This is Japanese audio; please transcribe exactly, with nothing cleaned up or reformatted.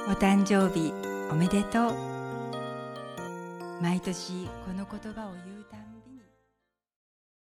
お誕生日おめでとう。毎年この言葉を言う